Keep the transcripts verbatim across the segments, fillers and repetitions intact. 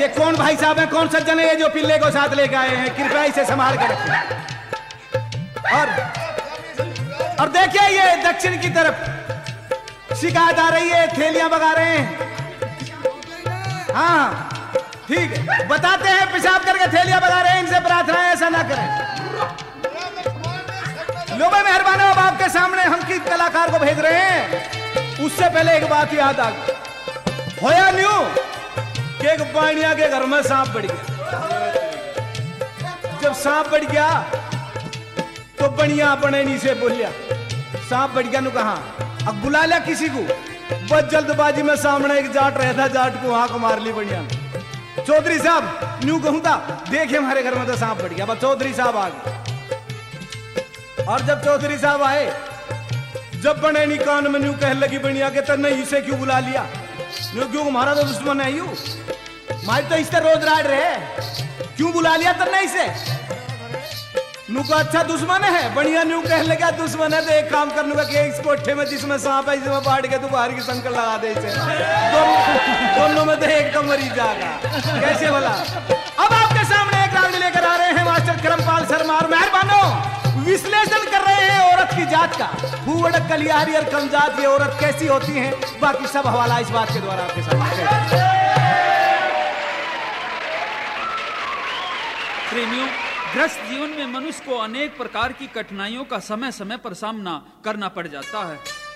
ये कौन भाई साहब है, कौन सज्जन है ये जो पिल्ले को साथ लेके आए हैं? कृपया इसे संभाल कर रखें। और और देखिए ये दक्षिण की तरफ शिकायत आ रही है, थैलियां भगा रहे हैं। हाँ ठीक है, बताते हैं पेशाब करके थैलियां भगा रहे हैं, इनसे प्रार्थना है ऐसा ना करें। लो भाई मेहरबान हो, अब आपके सामने हम किस कलाकार को भेज रहे हैं। उससे पहले एक बात याद आ गई, होया न्यू कि एक बाणिया के घर में सांप बढ़ गया। जब सांप बढ़ गया तो बनिया अपने नी से बोलिया, सांप बढ़ गया नु कहा, अब बुला लिया किसी को। बस जल्दबाजी में सामने एक जाट रहता, जाट को वहां को मार ली बनिया। चौधरी साहब न्यू कहूं था, देखिए हमारे घर में तो सांप बढ़ गया। बस चौधरी साहब आ गए, और जब चौधरी साहब आए, जब बने नी कान में न्यू कह लगी बनिया के तर नहीं इसे क्यों बुला लिया, न्यू क्यों हमारा तो दुश्मन है यू, मारी तो इससे रोज राड रहे, क्यों बुला लिया तर नहीं से। न्यू को अच्छा दुश्मन है, बढ़िया न्यू कह लगा दुश्मन है तो एक काम करने का कि इस कोठे में जिसमें सांप है इसमें बांट के तू बाहर की संकल लगा दे इसे, दोनों दोनों में तो एक तो मरी जाएगा। कैसे बोला। अब आपके सामने एक रावड़ी लेकर आ रहे हैं मास्टर करमपाल शर्मा, और मेहरबानों विश्लेषण कर रहे हैं औरत की जात का, फूवड़ कलियारी और कमजात ये औरत कैसी होती है, बाकी सब हवाला इस बात के द्वारा आपके सामने। प्रेमियों, ग्रस्त जीवन में मनुष्य को अनेक प्रकार की कठिनाइयों का समय समय पर सामना करना पड़ जाता है।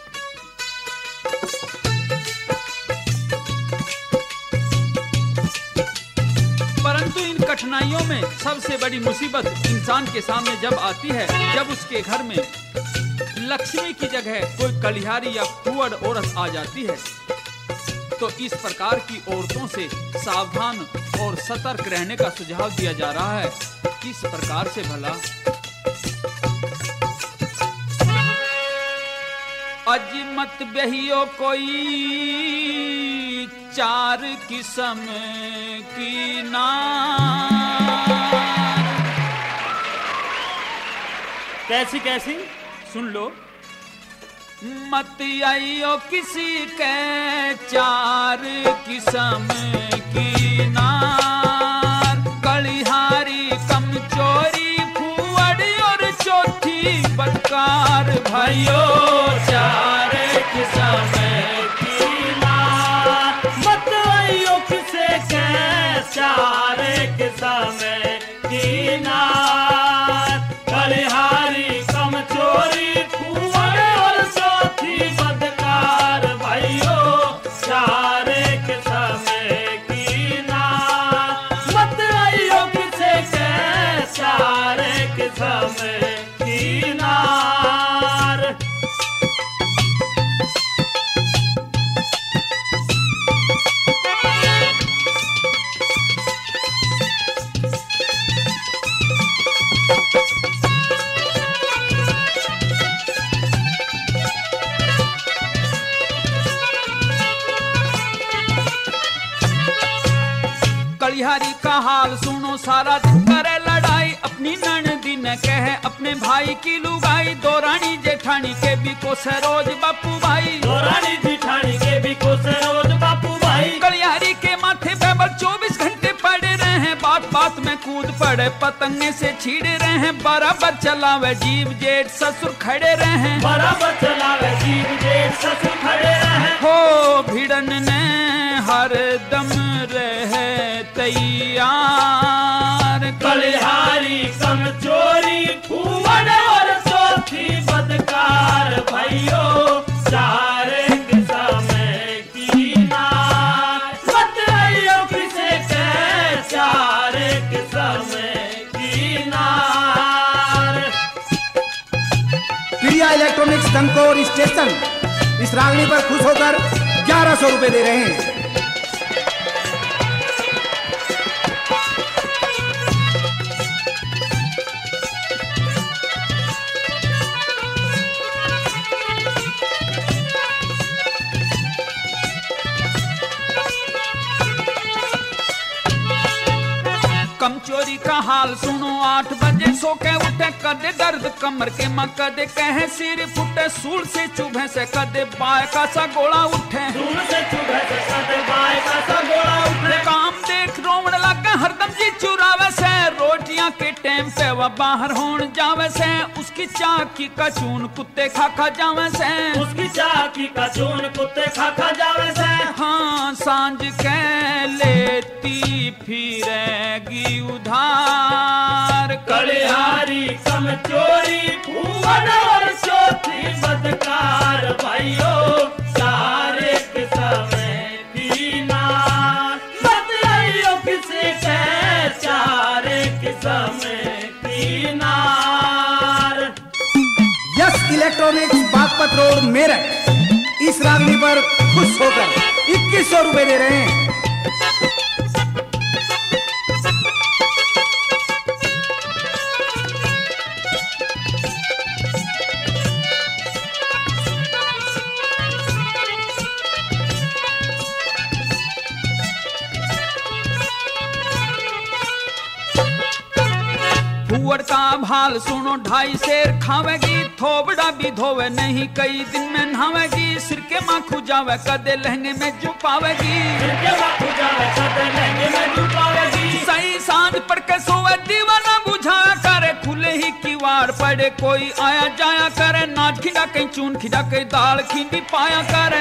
परंतु इन कठिनाइयों में सबसे बड़ी मुसीबत इंसान के सामने जब आती है, जब उसके घर में लक्ष्मी की जगह कोई कलिहारी या कुंवर औरत आ जाती है। तो इस प्रकार की औरतों से सावधान और सतर्क रहने का सुझाव दिया जा रहा है। किस प्रकार से भला। अजमत बहियो कोई चार किस्म की नार। कैसी कैसी सुन लो। मत आइयो किसी के चार किस्म की नार, कलिहारी कमचोरी फूवड़ और चौथी बदकार भाइयों चार किस्म की नार। मत आइयो किसी के चार किस्म की नार, कलिहारी कमचोरी कलिहारी का हाल सुनो, सारा दिन करे लड़ाई, अपनी ननदी न कहे अपने भाई की लुगाई। दो रानी जेठानी के भी को सरोज बापू भाई, दो रानी जेठानी के भी को सरोज बापू भाई। कलिहारी के माथे पे बल चौबीस घंटे पड़े रहे हैं, बात बात में कूद पड़े पतंगे से छीड़े रहे हैं। बराबर चलावे जीव जेठ ससुर खड़े रहे हैं, बराबर चलावे जीव जेठ ससुर खड़े रहे। हो भिड़न ने हर दम रहे तैयार, कलिहारी कमचोरी फूवड़ और चौथी बदकार भाइयों चार किस्म की नार। मत आइयो किसी के चार किस्म की नार। प्रिया इलेक्ट्रॉनिक्स धनकोर स्टेशन इस रागनी पर खुश होकर ग्यारह सौ रुपए दे रहे हैं। कमचोरी का हाल सुनो, आठ बजे सो के उठे, कदे दर्द कमर के मां, कदे कहे सिर फुटे, सूल से चुभे से कदे बाय का सा गोला उठे, सूल से चुभे से कदे बाय का सा गोला उठे। काम देख रो हरदम जी चुरावे से, रोटियां के टाइम पे वह बाहर होन जावे से, उसकी चाकी का चून कुत्ते खा खा जावे से, उसकी चाकी का चून कुत्ते खा खा जावे से। हाँ सांझ के लेती फिरेगी उधार, कलिहारी कम चोरी फूवन और चौथी बदकार भाइयों सारे के समय की नार, मत आइयो किसी के चारे के समय की नार। Yes electronics Baghpat road Meerut इस रागनी पर खुश होकर इक्कीस सौ रुपए दे रहे हैं। फुअर का भाल सुनो ढाई शेर खावेगी, थोबड़ा भी धोवे नहीं कई दिन में नहावेगी, सिर के माखू जावे कदे लहंगे में जुपावेगी, सही सांझ पड़ के सोवे दीवाना बुझाया करे, खुले ही किवाड़ पड़े कोई आया जाया करे, नाच खिंडा कहीं चून खिंडा कहीं दाल खिंडी पाया करे,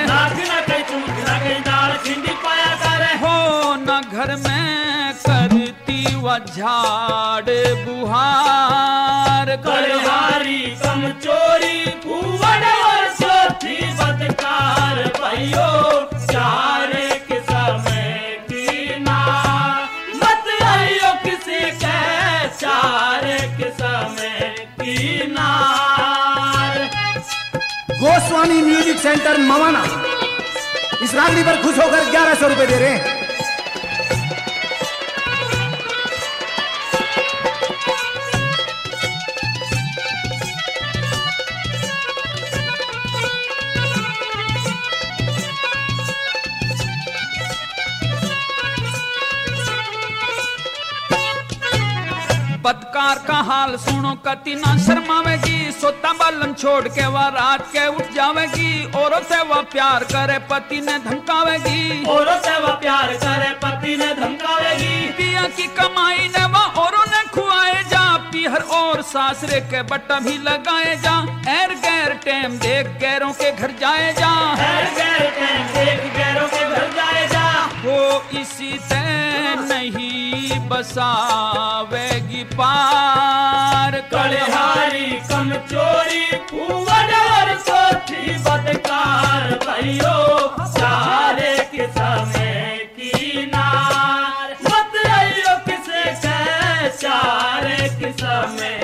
हो न घर में करती वह झाड़ बुहार, कलिहारी कम चोरी फूवन और चौथी बदकार भाइयों चारे के समय की नार, मत आइयो किसी के चारे के समय की नार। गोस्वामी म्यूजिक सेंटर मवाना इस रागनी पर खुश होकर ग्यारह सौ रुपए दे रहे हैं। पतकार का हाल सुनो कति ना शर्मावेगी, सोता बालन छोड़ के वह रात के उठ जावेगी, औरों से वह प्यार करे पति ने धमकावेगी, औरों से वह प्यार करे पति ने धमकावेगी, पिया की कमाई ने वह औरों ने खुआए जा, पीहर और सासरे के बट्टा भी लगाए जा, एर गैर टेम देख गैरों के घर जाए जा, एर गैर टेम देख गैरों के घर जाए जा, वो इसी ते नहीं बसावेगी पार, कलिहारी कम चोरी फूवन और चौथी बदकार भाइयों चारे के समय की नार, मत आइयो किसे के चारे के समय